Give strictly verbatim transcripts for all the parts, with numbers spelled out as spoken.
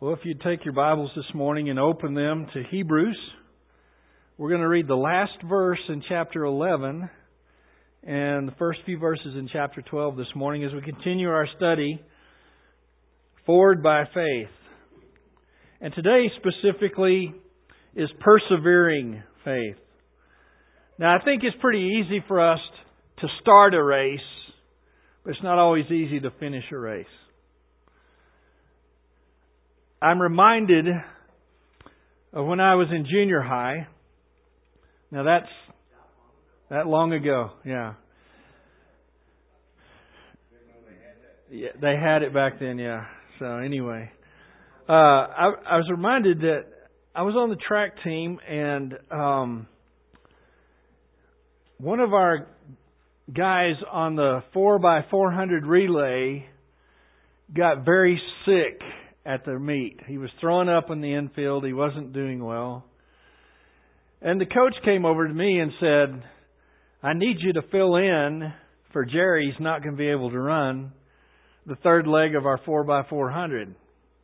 Well, if you'd take your Bibles this morning and open them to Hebrews, we're going to read the last verse in chapter eleven and the first few verses in chapter twelve this morning as we continue our study, Forward by Faith. And today specifically is persevering faith. Now, I think it's pretty easy for us to start a race, but it's not always easy to finish a race. I'm reminded of when I was in junior high. Now that's that long ago, yeah. Yeah, they had it back then, yeah. So anyway, uh, I, I was reminded that I was on the track team, and um, one of our guys on the four by four hundred relay got very sick at the meet. He was throwing up in the infield. He wasn't doing well. And the coach came over to me and said, I need you to fill in for Jerry. He's not going to be able to run the third leg of our four by four hundred.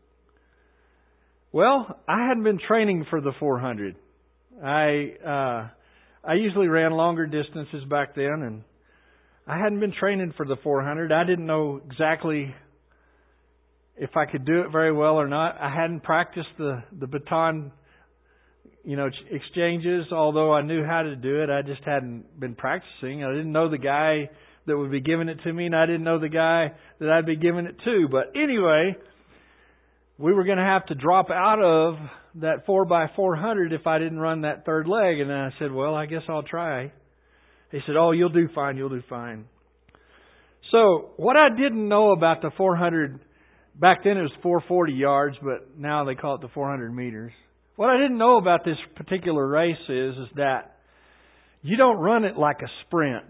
Well, I hadn't been training for the four hundred. I uh, I usually ran longer distances back then, and I hadn't been training for the four hundred. I didn't know exactly if I could do it very well or not. I hadn't practiced the, the baton, you know, exchanges, although I knew how to do it. I just hadn't been practicing. I didn't know the guy that would be giving it to me, and I didn't know the guy that I'd be giving it to. But anyway, we were going to have to drop out of that four by four hundred if I didn't run that third leg. And then I said, well, I guess I'll try. He said, oh, you'll do fine, you'll do fine. So what I didn't know about the four hundred, back then it was four hundred forty yards, but now they call it the four hundred meters. What I didn't know about this particular race is, is that you don't run it like a sprint.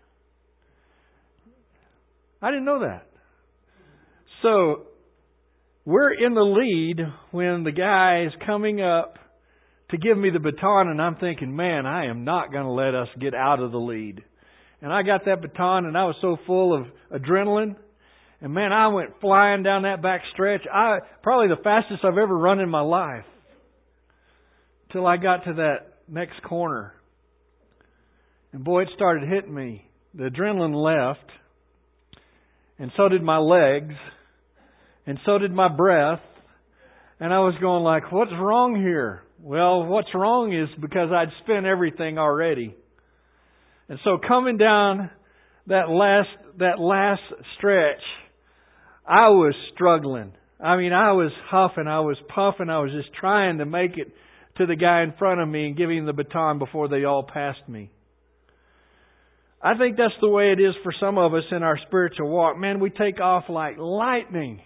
I didn't know that. So we're in the lead when the guy is coming up to give me the baton, and I'm thinking, man, I am not going to let us get out of the lead. And I got that baton, and I was so full of adrenaline. And man, I went flying down that back stretch. I probably the fastest I've ever run in my life. Till I got to that next corner. And boy, it started hitting me. The adrenaline left. And so did my legs. And so did my breath. And I was going like, what's wrong here? Well, what's wrong is because I'd spent everything already. And so coming down that last that last stretch, I was struggling. I mean, I was huffing, I was puffing, I was just trying to make it to the guy in front of me and give him the baton before they all passed me. I think that's the way it is for some of us in our spiritual walk. Man, we take off like lightning.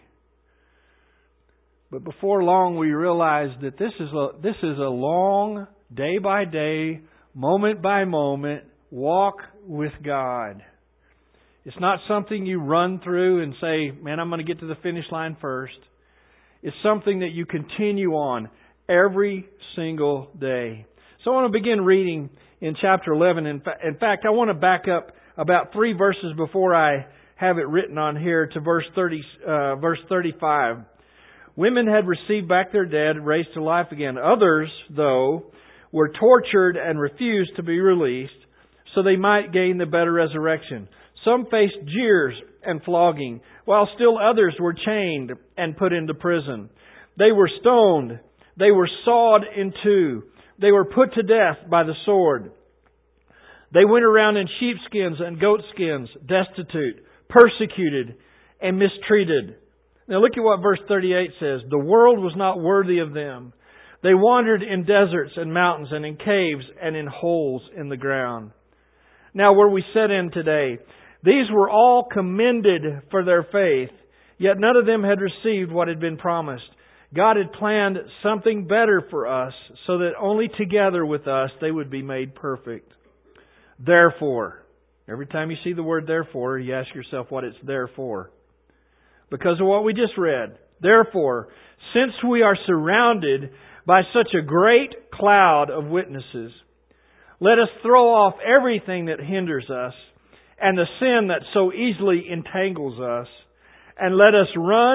But before long we realize that this is a, this is a long, day by day, moment by moment walk with God. It's not something you run through and say, man, I'm going to get to the finish line first. It's something that you continue on every single day. So I want to begin reading in chapter eleven. In, fa- in fact, I want to back up about three verses before I have it written on here to verse thirty, uh, verse thirty-five. Women had received back their dead, raised to life again. Others, though, were tortured and refused to be released so they might gain the better resurrection. Some faced jeers and flogging, while still others were chained and put into prison. They were stoned. They were sawed in two. They were put to death by the sword. They went around in sheepskins and goatskins, destitute, persecuted, and mistreated. Now look at what verse thirty-eight says. The world was not worthy of them. They wandered in deserts and mountains and in caves and in holes in the ground. Now where we set in today, these were all commended for their faith, yet none of them had received what had been promised. God had planned something better for us, so that only together with us they would be made perfect. Therefore, every time you see the word therefore, you ask yourself what it's there for. Because of what we just read. Therefore, since we are surrounded by such a great cloud of witnesses, let us throw off everything that hinders us and the sin that so easily entangles us, and let us run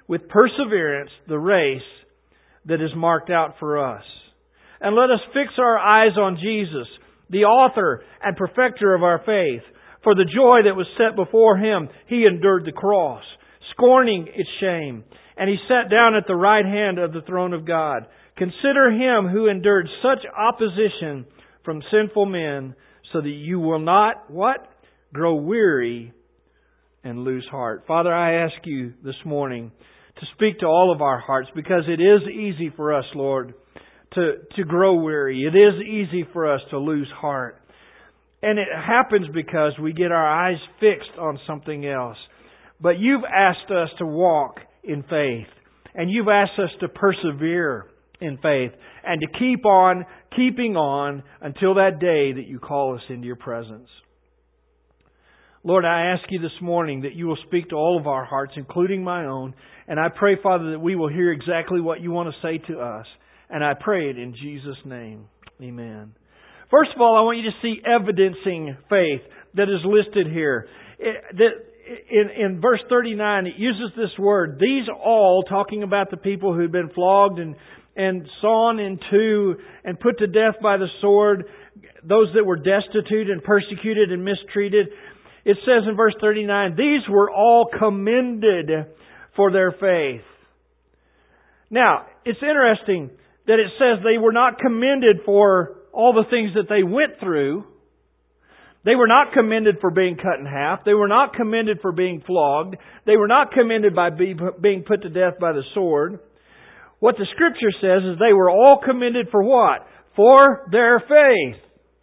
with perseverance the race that is marked out for us. And let us fix our eyes on Jesus, the author and perfecter of our faith. For the joy that was set before Him, He endured the cross, scorning its shame, and He sat down at the right hand of the throne of God. Consider Him who endured such opposition from sinful men, so that you will not, what? Grow weary and lose heart. Father, I ask You this morning to speak to all of our hearts, because it is easy for us, Lord, to, to grow weary. It is easy for us to lose heart. And it happens because we get our eyes fixed on something else. But You've asked us to walk in faith. And You've asked us to persevere in faith. And to keep on, keeping on until that day that You call us into Your presence. Lord, I ask You this morning that You will speak to all of our hearts, including my own. And I pray, Father, that we will hear exactly what You want to say to us. And I pray it in Jesus' name. Amen. First of all, I want you to see evidencing faith that is listed here. It, that, in, in verse thirty-nine, it uses this word, these all, talking about the people who had been flogged and, and sawn in two and put to death by the sword, those that were destitute and persecuted and mistreated. It says in verse thirty-nine, these were all commended for their faith. Now, it's interesting that it says they were not commended for all the things that they went through. They were not commended for being cut in half. They were not commended for being flogged. They were not commended by being put to death by the sword. What the Scripture says is they were all commended for what? For their faith.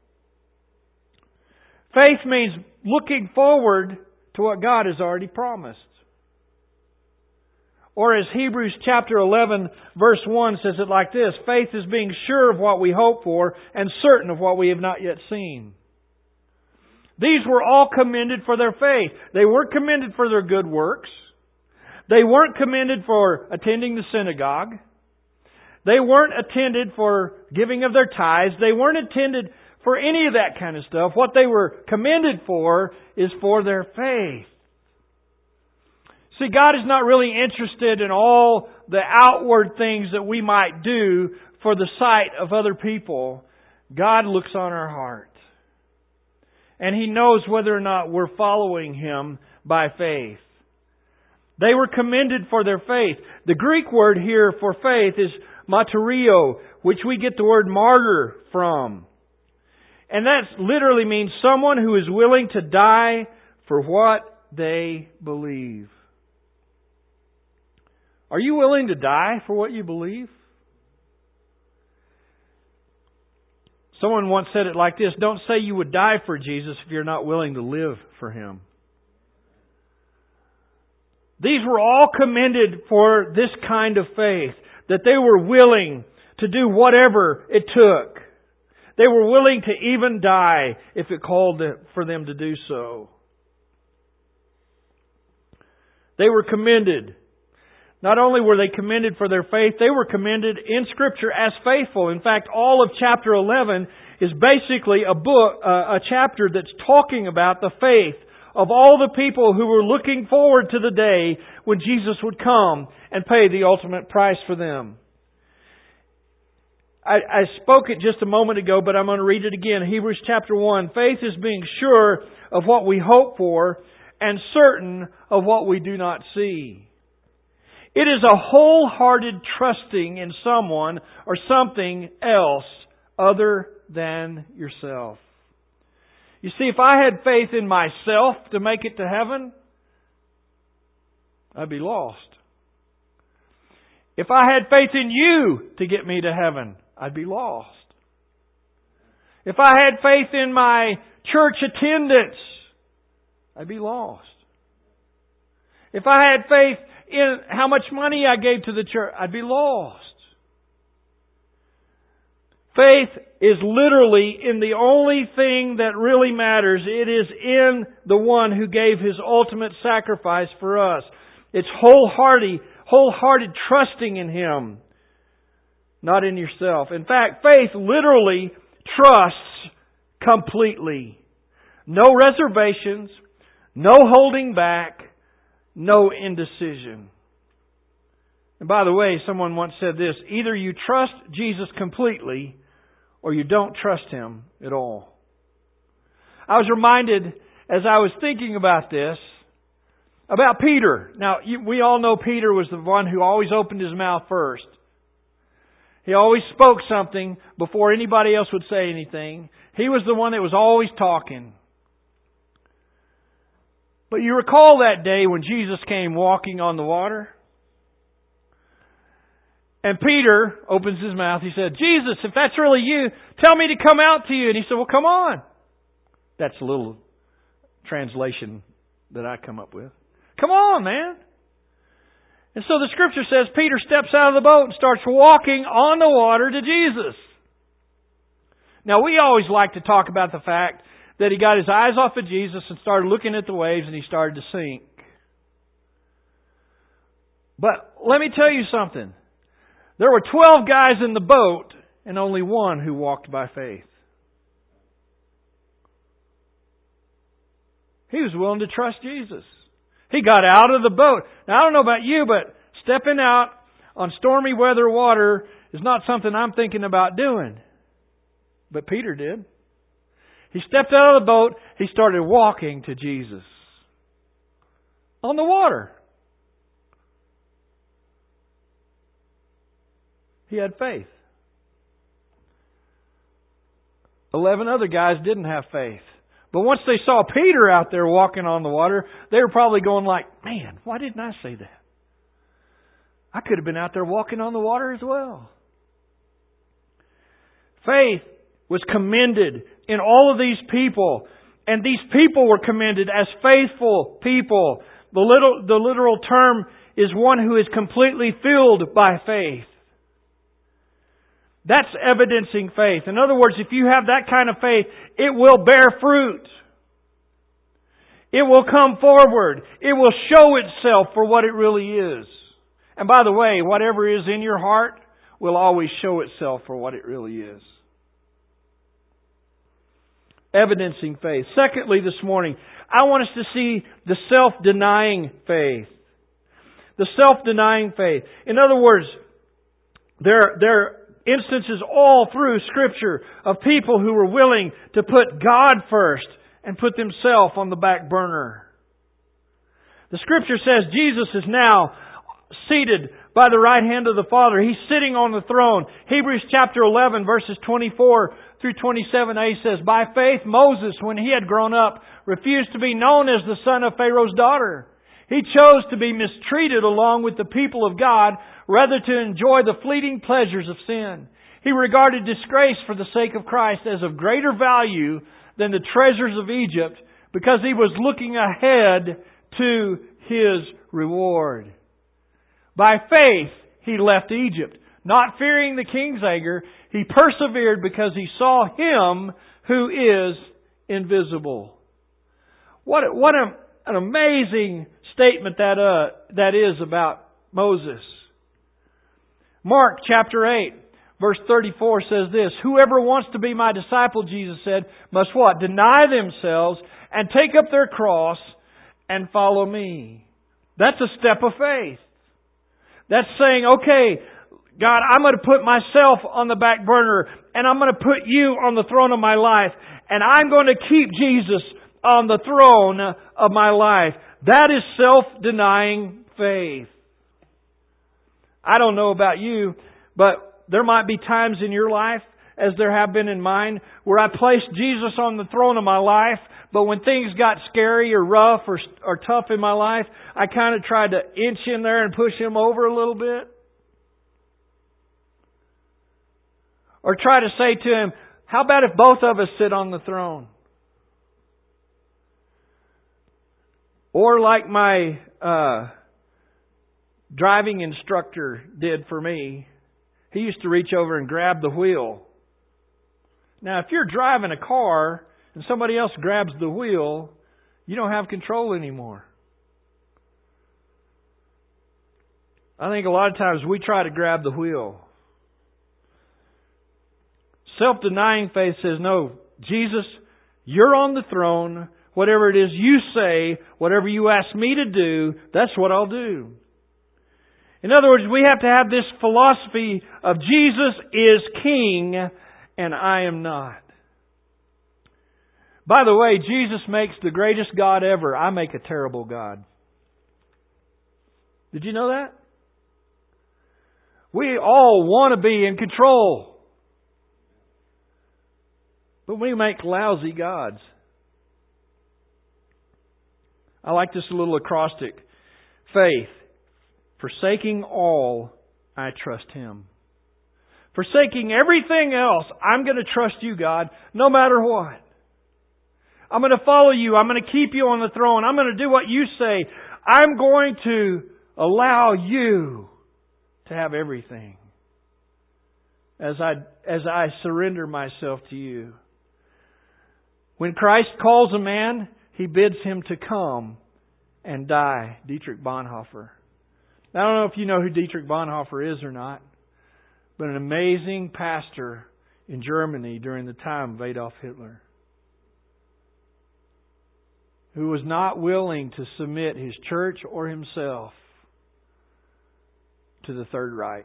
Faith means looking forward to what God has already promised. Or as Hebrews chapter eleven verse one says it like this, faith is being sure of what we hope for and certain of what we have not yet seen. These were all commended for their faith. They weren't commended for their good works. They weren't commended for attending the synagogue. They weren't attended for giving of their tithes. They weren't attended for any of that kind of stuff. What they were commended for is for their faith. See, God is not really interested in all the outward things that we might do for the sight of other people. God looks on our heart. And He knows whether or not we're following Him by faith. They were commended for their faith. The Greek word here for faith is martyrio, which we get the word martyr from. And that literally means someone who is willing to die for what they believe. Are you willing to die for what you believe? Someone once said it like this, don't say you would die for Jesus if you're not willing to live for Him. These were all commended for this kind of faith, that they were willing to do whatever it took. They were willing to even die if it called for them to do so. They were commended. Not only were they commended for their faith, they were commended in Scripture as faithful. In fact, all of chapter eleven is basically a book, uh, a chapter that's talking about the faith of all the people who were looking forward to the day when Jesus would come and pay the ultimate price for them. I, I spoke it just a moment ago, but I'm going to read it again. Hebrews chapter one. Faith is being sure of what we hope for and certain of what we do not see. It is a wholehearted trusting in someone or something else other than yourself. You see, if I had faith in myself to make it to heaven, I'd be lost. If I had faith in you to get me to heaven, I'd be lost. If I had faith in my church attendance, I'd be lost. If I had faith in how much money I gave to the church, I'd be lost. Faith is literally in the only thing that really matters. It is in the one who gave His ultimate sacrifice for us. It's wholehearted, wholehearted trusting in Him, not in yourself. In fact, faith literally trusts completely. No reservations, no holding back, no indecision. And by the way, someone once said this, either you trust Jesus completely or you don't trust Him at all. I was reminded as I was thinking about this, about Peter. Now, we all know Peter was the one who always opened his mouth first. He always spoke something before anybody else would say anything. He was the one that was always talking. But you recall that day when Jesus came walking on the water? And Peter opens his mouth. He said, Jesus, if that's really you, tell me to come out to you. And he said, well, come on. That's a little translation that I come up with. Come on, man. And so the Scripture says Peter steps out of the boat and starts walking on the water to Jesus. Now, we always like to talk about the fact that he got his eyes off of Jesus and started looking at the waves and he started to sink. But let me tell you something. There were twelve guys in the boat and only one who walked by faith. He was willing to trust Jesus. He got out of the boat. Now, I don't know about you, but stepping out on stormy weather water is not something I'm thinking about doing. But Peter did. He stepped out of the boat. He started walking to Jesus on the water. He had faith. Eleven other guys didn't have faith. But once they saw Peter out there walking on the water, they were probably going like, man, why didn't I say that? I could have been out there walking on the water as well. Faith was commended in all of these people. And these people were commended as faithful people. The little, the literal term is one who is completely filled by faith. That's evidencing faith. In other words, if you have that kind of faith, it will bear fruit. It will come forward. It will show itself for what it really is. And by the way, whatever is in your heart will always show itself for what it really is. Evidencing faith. Secondly, this morning, I want us to see the self-denying faith. The self-denying faith. In other words, there, there are instances all through Scripture of people who were willing to put God first and put themselves on the back burner. The Scripture says Jesus is now seated by the right hand of the Father. He's sitting on the throne. Hebrews chapter eleven verses twenty-four through twenty-seven a says, by faith Moses, when he had grown up, refused to be known as the son of Pharaoh's daughter. He chose to be mistreated along with the people of God rather to enjoy the fleeting pleasures of sin. He regarded disgrace for the sake of Christ as of greater value than the treasures of Egypt because he was looking ahead to his reward. By faith, he left Egypt. Not fearing the king's anger, he persevered because he saw Him who is invisible. What, what a, an amazing statement that uh, that is about Moses. Mark chapter eight, verse thirty-four says this, whoever wants to be my disciple, Jesus said, must what? Deny themselves and take up their cross and follow me. That's a step of faith. That's saying, okay, God, I'm going to put myself on the back burner and I'm going to put you on the throne of my life and I'm going to keep Jesus on the throne of my life. That is self-denying faith. I don't know about you, but there might be times in your life, as there have been in mine, where I placed Jesus on the throne of my life, but when things got scary or rough or, or tough in my life, I kind of tried to inch in there and push Him over a little bit. Or try to say to Him, how about if both of us sit on the throne? Or like my uh, driving instructor did for me, he used to reach over and grab the wheel. Now, if you're driving a car and somebody else grabs the wheel, you don't have control anymore. I think a lot of times we try to grab the wheel. Self-denying faith says, no, Jesus, you're on the throne. Whatever it is you say, whatever you ask me to do, that's what I'll do. In other words, we have to have this philosophy of Jesus is King and I am not. By the way, Jesus makes the greatest God ever. I make a terrible God. Did you know that? We all want to be in control. But we make lousy gods. I like this little acrostic. Faith. Forsaking all, I trust Him. Forsaking everything else, I'm going to trust You, God, no matter what. I'm going to follow You. I'm going to keep You on the throne. I'm going to do what You say. I'm going to allow You to have everything as I as I surrender myself to You. When Christ calls a man, He bids him to come and die. Dietrich Bonhoeffer. I don't know if you know who Dietrich Bonhoeffer is or not, but an amazing pastor in Germany during the time of Adolf Hitler, who was not willing to submit his church or himself to the Third Reich.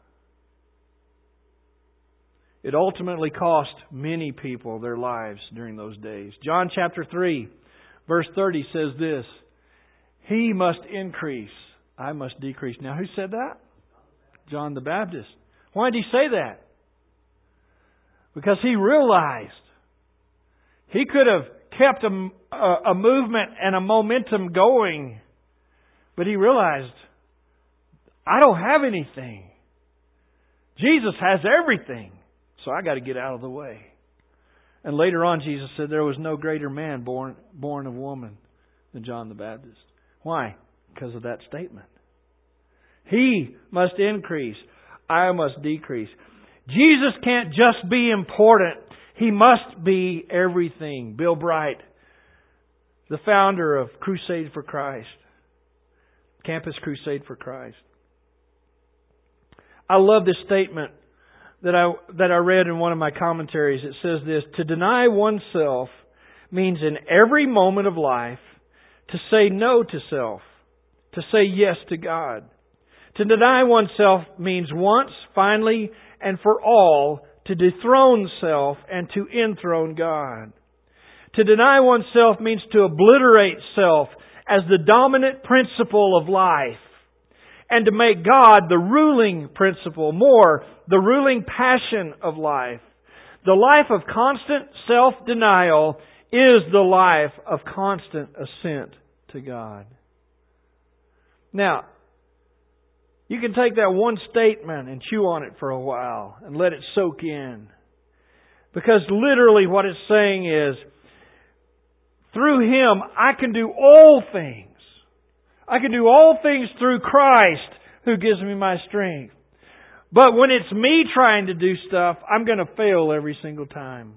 It ultimately cost many people their lives during those days. John chapter three, verse thirty says this, He must increase, I must decrease. Now who said that? John the Baptist. Why did he say that? Because he realized he could have kept a, a, a movement and a momentum going, but he realized, I don't have anything. Jesus has everything. So I got to get out of the way. And later on, Jesus said there was no greater man born born of woman than John the Baptist. Why? Because of that statement. He must increase. I must decrease. Jesus can't just be important. He must be everything. Bill Bright, the founder of Crusade for Christ, Campus Crusade for Christ. I love this statement that I that I read in one of my commentaries. It says this, to deny oneself means in every moment of life to say no to self, to say yes to God. To deny oneself means once, finally, and for all to dethrone self and to enthrone God. To deny oneself means to obliterate self as the dominant principle of life, and to make God the ruling principle, more, the ruling passion of life. The life of constant self-denial is the life of constant assent to God. Now, you can take that one statement and chew on it for a while and let it soak in. Because literally what it's saying is, through Him I can do all things. I can do all things through Christ who gives me my strength. But when it's me trying to do stuff, I'm going to fail every single time.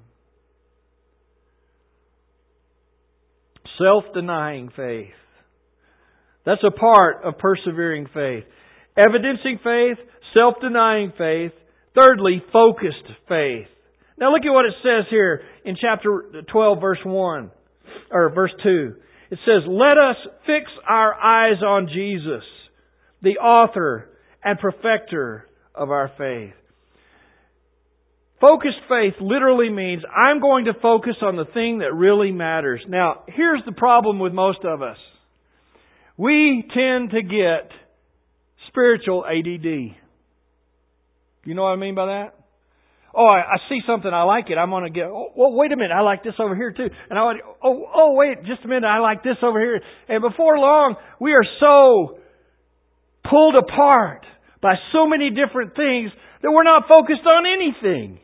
Self-denying faith. That's a part of persevering faith. Evidencing faith, self-denying faith. Thirdly, focused faith. Now look at what it says here in chapter twelve, verse one, or verse two. It says, let us fix our eyes on Jesus, the author and perfecter of our faith. Focused faith literally means I'm going to focus on the thing that really matters. Now, here's the problem with most of us. We tend to get spiritual A D D. You know what I mean by that? Oh, I, I see something, I like it, I'm going to get, oh, well, wait a minute, I like this over here too. And I want, oh, oh, wait, just a minute, I like this over here. And before long, we are so pulled apart by so many different things that we're not focused on anything.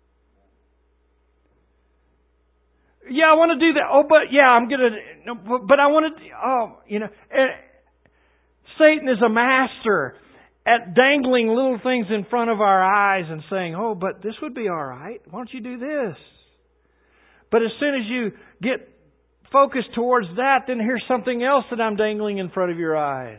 Yeah, I want to do that. Oh, but yeah, I'm going to, but I want to, oh, you know, and Satan is a master at dangling little things in front of our eyes and saying, oh, but this would be all right. Why don't you do this? But as soon as you get focused towards that, then here's something else that I'm dangling in front of your eyes.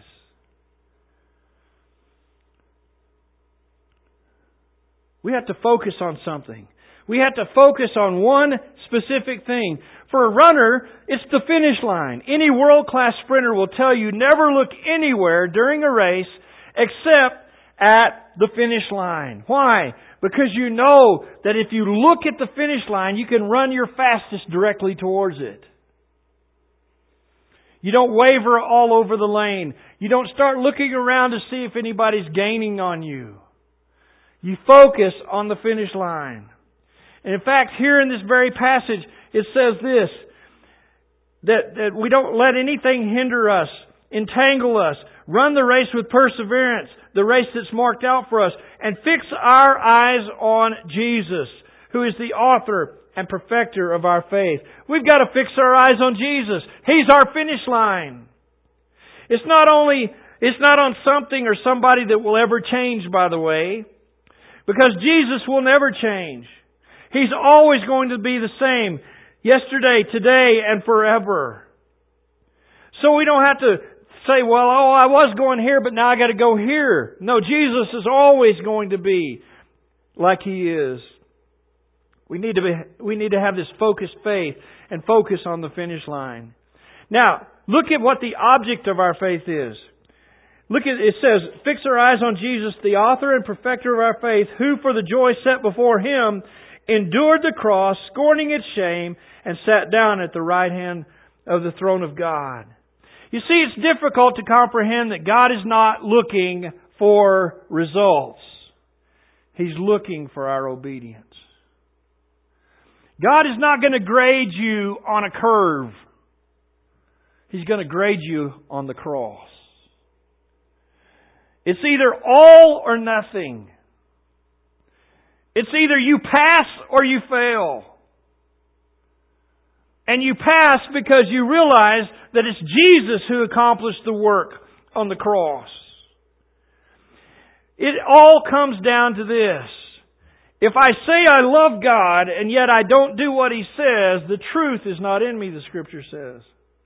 We have to focus on something. We have to focus on one specific thing. For a runner, it's the finish line. Any world-class sprinter will tell you never look anywhere during a race except at the finish line. Why? Because you know that if you look at the finish line, you can run your fastest directly towards it. You don't waver all over the lane. You don't start looking around to see if anybody's gaining on you. You focus on the finish line. And in fact, here in this very passage, it says this, that, that we don't let anything hinder us, entangle us, run the race with perseverance, the race that's marked out for us, and fix our eyes on Jesus, who is the author and perfecter of our faith. We've got to fix our eyes on Jesus. He's our finish line. It's not only, it's not on something or somebody that will ever change, by the way, because Jesus will never change. He's always going to be the same, yesterday, today, and forever. So we don't have to say, well, oh, I was going here, but now I got to go here. No, Jesus is always going to be like He is. We need to be, we need to have this focused faith and focus on the finish line. Now, look at what the object of our faith is. Look at, it says, fix our eyes on Jesus, the author and perfecter of our faith, who for the joy set before Him endured the cross, scorning its shame, and sat down at the right hand of the throne of God. You see, it's difficult to comprehend that God is not looking for results. He's looking for our obedience. God is not going to grade you on a curve. He's going to grade you on the cross. It's either all or nothing. It's either you pass or you fail. And you pass because you realize that it's Jesus who accomplished the work on the cross. It all comes down to this. If I say I love God and yet I don't do what He says, the truth is not in me, the Scripture says.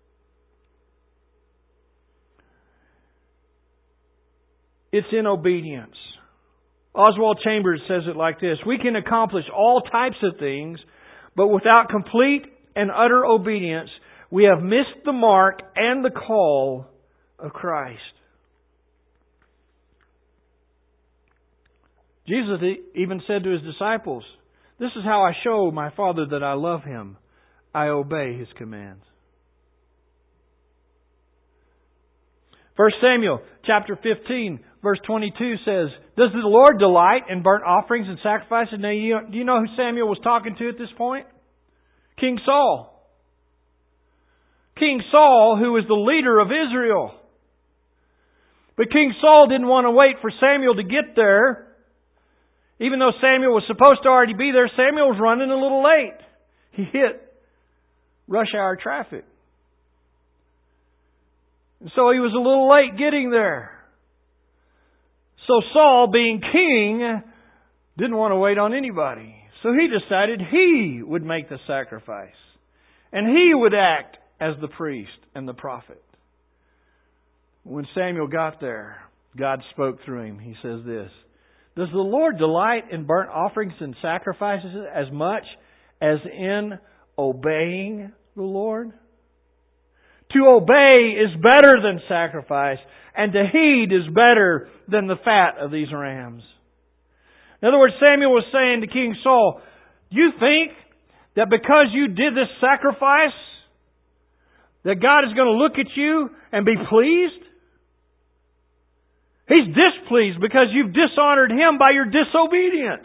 It's in obedience. Oswald Chambers says it like this: we can accomplish all types of things, but without complete and utter obedience, we have missed the mark and the call of Christ. Jesus even said to His disciples, this is how I show my Father that I love Him. I obey His commands. First Samuel chapter fifteen, verse twenty-two says, does the Lord delight in burnt offerings and sacrifices? Now, you, do you know who Samuel was talking to at this point? King Saul. King Saul, who was the leader of Israel. But King Saul didn't want to wait for Samuel to get there. Even though Samuel was supposed to already be there, Samuel was running a little late. He hit rush hour traffic. And so he was a little late getting there. So Saul, being king, didn't want to wait on anybody. So he decided he would make the sacrifice. And he would act as the priest and the prophet. When Samuel got there, God spoke through him. He says this, does the Lord delight in burnt offerings and sacrifices as much as in obeying the Lord? To obey is better than sacrifice, and to heed is better than the fat of these rams. In other words, Samuel was saying to King Saul, you think that because you did this sacrifice, that God is going to look at you and be pleased? He's displeased because you've dishonored Him by your disobedience.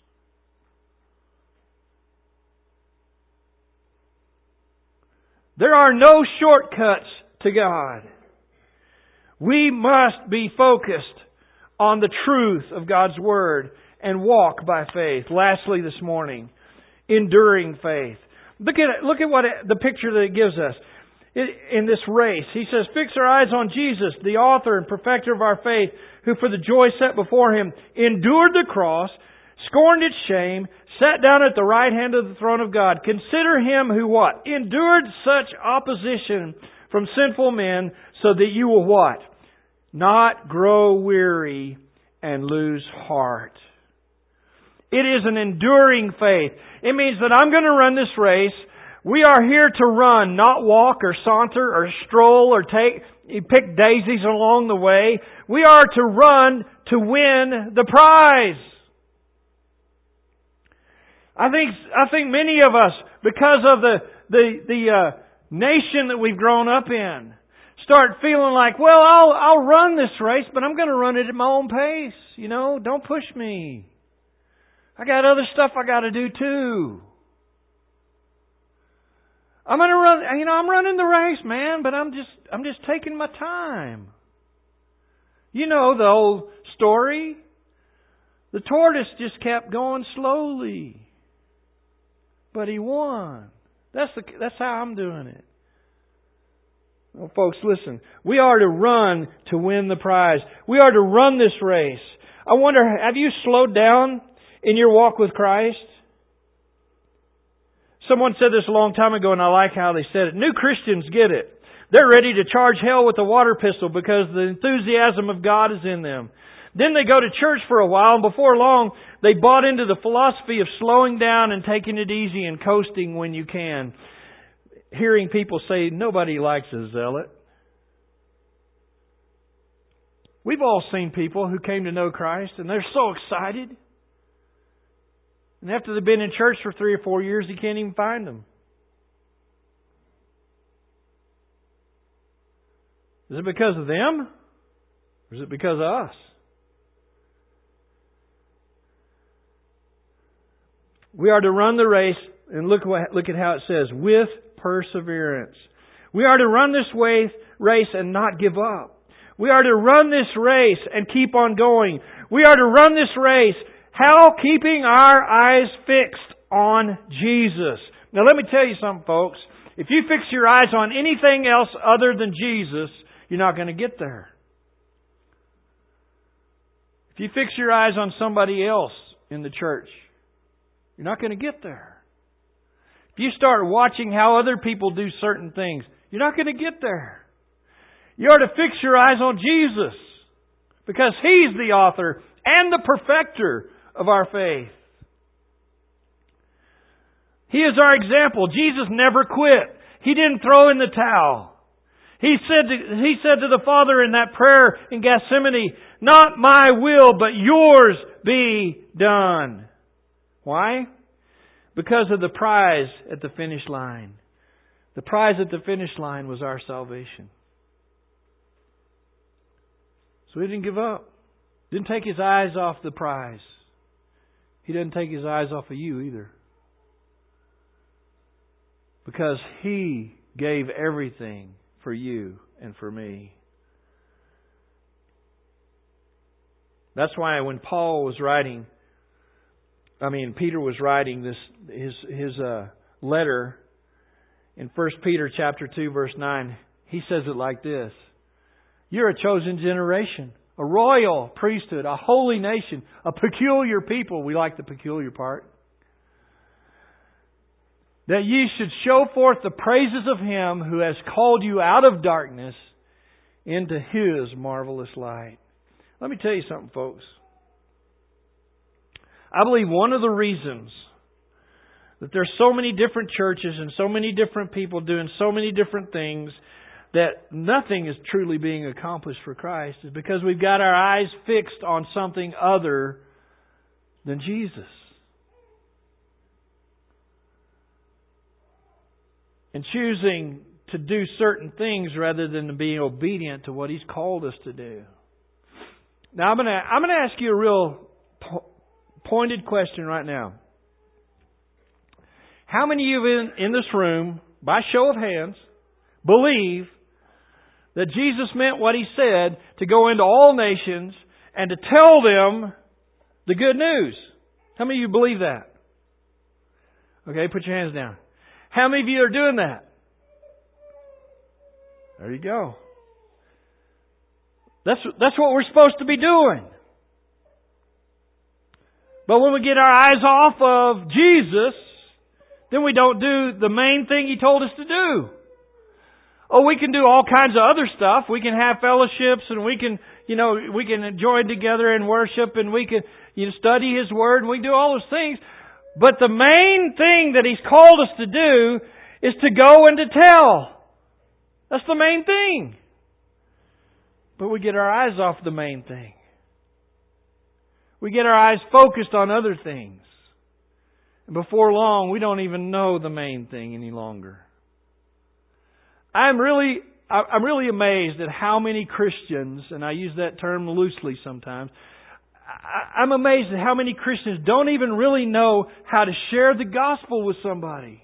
There are no shortcuts to God. We must be focused on the truth of God's Word and walk by faith. Lastly this morning, enduring faith. Look at look at what it, the picture that it gives us. In this race, He says, fix our eyes on Jesus, the author and perfecter of our faith, who for the joy set before Him endured the cross, scorned its shame, sat down at the right hand of the throne of God. Consider Him who what? Endured such opposition from sinful men, so that you will what? Not grow weary and lose heart. It is an enduring faith. It means that I'm going to run this race We are here to run, not walk or saunter or stroll or take pick daisies along the way. We are to run to win the prize. I think I think many of us, because of the the the uh, nation that we've grown up in, start feeling like, well, I'll I'll run this race, but I'm going to run it at my own pace. You know, don't push me. I got other stuff I got to do too. I'm going to run, you know, I'm running the race, man, but I'm just I'm just taking my time. You know the old story. The tortoise just kept going slowly, but he won. That's the that's how I'm doing it. Well, folks, listen. We are to run to win the prize. We are to run this race. I wonder, have you slowed down in your walk with Christ? Someone said this a long time ago, and I like how they said it. New Christians get it. They're ready to charge hell with a water pistol because the enthusiasm of God is in them. Then they go to church for a while, and before long, they bought into the philosophy of slowing down and taking it easy and coasting when you can. Hearing people say, nobody likes a zealot. We've all seen people who came to know Christ, and they're so excited. And after they've been in church for three or four years, you can't even find them. Is it because of them? Or is it because of us? We are to run the race, and look what, look at how it says, with perseverance. We are to run this race and not give up. We are to run this race and keep on going. We are to run this race. How? Keeping our eyes fixed on Jesus. Now let me tell you something, folks. If you fix your eyes on anything else other than Jesus, you're not going to get there. If you fix your eyes on somebody else in the church, you're not going to get there. If you start watching how other people do certain things, you're not going to get there. You are to fix your eyes on Jesus, because He's the author and the perfecter of our faith. He is our example. Jesus never quit. He didn't throw in the towel. He said to, He said to the Father in that prayer in Gethsemane, not my will, but yours be done. Why? Because of the prize at the finish line. The prize at the finish line was our salvation. So He didn't give up. Didn't take His eyes off the prize. He doesn't take His eyes off of you either. Because He gave everything for you and for me. That's why when Paul was writing, I mean Peter was writing this his his uh, letter in First Peter chapter two verse nine, he says it like this: you're a chosen generation, a royal priesthood, a holy nation, a peculiar people. We like the peculiar part. That ye should show forth the praises of Him who has called you out of darkness into His marvelous light. Let me tell you something, folks. I believe one of the reasons that there's so many different churches and so many different people doing so many different things that nothing is truly being accomplished for Christ is because we've got our eyes fixed on something other than Jesus. And choosing to do certain things rather than to be obedient to what He's called us to do. Now I'm going to I'm going to ask you a real po- pointed question right now. How many of you in, in this room, by show of hands, believe that Jesus meant what He said to go into all nations and to tell them the good news? How many of you believe that? Okay, put your hands down. How many of you are doing that? There you go. That's, that's what we're supposed to be doing. But when we get our eyes off of Jesus, then we don't do the main thing He told us to do. Oh, we can do all kinds of other stuff. We can have fellowships and we can, you know, we can join together and worship and we can, you know, study His Word and we can do all those things. But the main thing that He's called us to do is to go and to tell. That's the main thing. But we get our eyes off the main thing. We get our eyes focused on other things. And before long, we don't even know the main thing any longer. I'm really, I'm really amazed at how many Christians, and I use that term loosely sometimes, I'm amazed at how many Christians don't even really know how to share the gospel with somebody.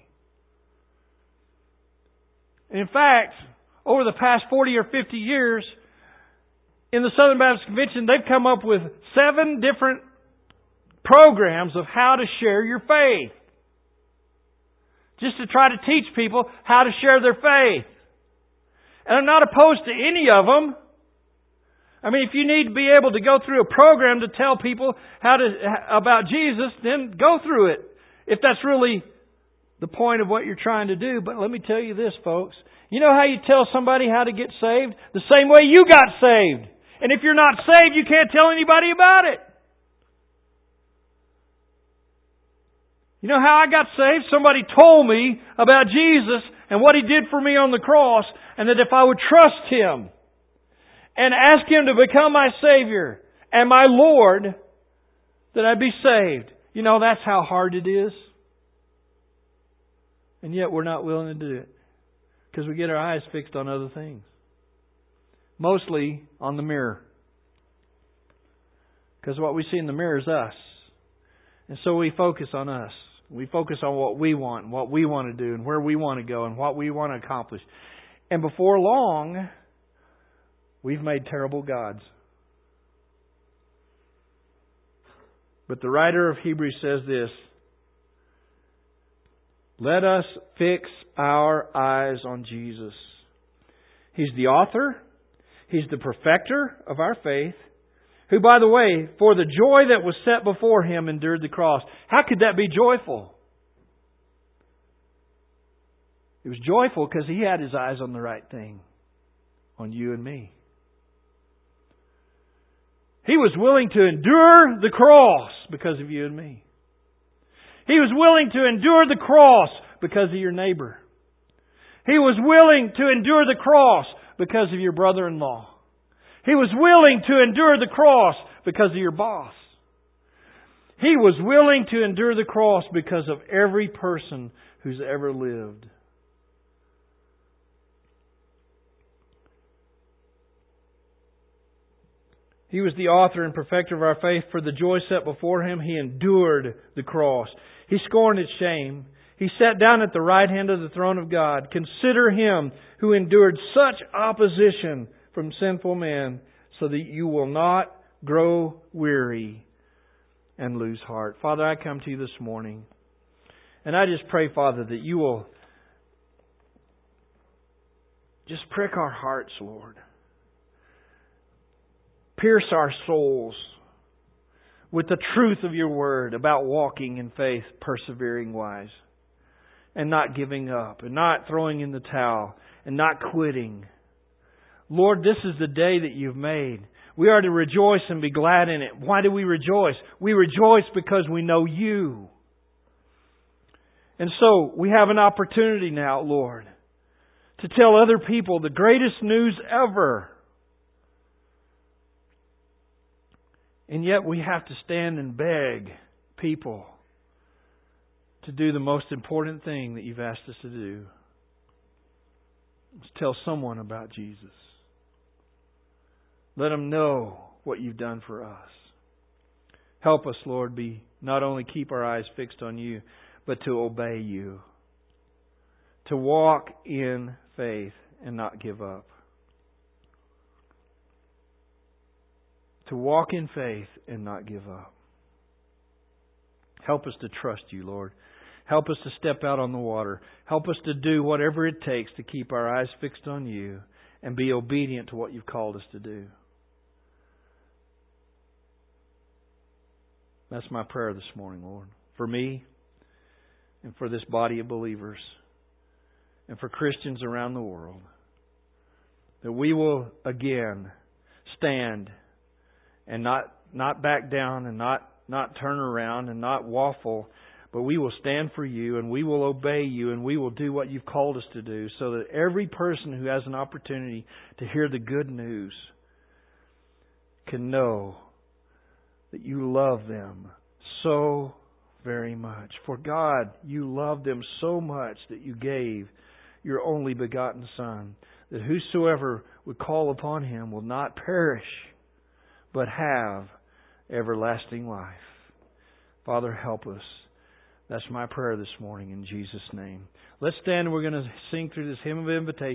In fact, over the past forty or fifty years, in the Southern Baptist Convention, they've come up with seven different programs of how to share your faith. Just to try to teach people how to share their faith. And I'm not opposed to any of them. I mean, if you need to be able to go through a program to tell people how to about Jesus, then go through it. If that's really the point of what you're trying to do. But let me tell you this, folks. You know how you tell somebody how to get saved? The same way you got saved. And if you're not saved, you can't tell anybody about it. You know how I got saved? Somebody told me about Jesus and what He did for me on the cross, and that if I would trust Him and ask Him to become my Savior and my Lord, that I'd be saved. You know, that's how hard it is. And yet we're not willing to do it. Because we get our eyes fixed on other things. Mostly on the mirror. Because what we see in the mirror is us. And so we focus on us. We focus on what we want, and what we want to do, and where we want to go, and what we want to accomplish. And before long, we've made terrible gods. But the writer of Hebrews says this: let us fix our eyes on Jesus. He's the author. He's the perfecter of our faith. Who, by the way, for the joy that was set before Him, endured the cross. How could that be joyful? It was joyful because He had His eyes on the right thing. On you and me. He was willing to endure the cross because of you and me. He was willing to endure the cross because of your neighbor. He was willing to endure the cross because of your brother-in-law. He was willing to endure the cross because of your boss. He was willing to endure the cross because of every person who's ever lived. He was the author and perfecter of our faith. For the joy set before Him, He endured the cross. He scorned its shame. He sat down at the right hand of the throne of God. Consider Him who endured such opposition from sinful men, so that you will not grow weary and lose heart. Father, I come to You this morning, and I just pray, Father, that You will just prick our hearts, Lord. Pierce our souls with the truth of Your Word about walking in faith, persevering wise, and not giving up, and not throwing in the towel, and not quitting. Lord, this is the day that You've made. We are to rejoice and be glad in it. Why do we rejoice? We rejoice because we know You. And so we have an opportunity now, Lord, to tell other people the greatest news ever. And yet we have to stand and beg people to do the most important thing that You've asked us to do. Let's tell someone about Jesus. Let them know what You've done for us. Help us, Lord, be not only keep our eyes fixed on You, but to obey You. To walk in faith and not give up. To walk in faith and not give up. Help us to trust You, Lord. Help us to step out on the water. Help us to do whatever it takes to keep our eyes fixed on You and be obedient to what You've called us to do. That's my prayer this morning, Lord. For me and for this body of believers and for Christians around the world. That we will again stand and not not back down and not, not turn around and not waffle, But we will stand for You, and we will obey You, and we will do what You've called us to do, so that every person who has an opportunity to hear the good news can know that You love them so very much. For God, You loved them so much that You gave Your only begotten Son, that whosoever would call upon Him will not perish, but have everlasting life. Father, help us. That's my prayer this morning in Jesus' name. Let's stand and we're going to sing through this hymn of invitation.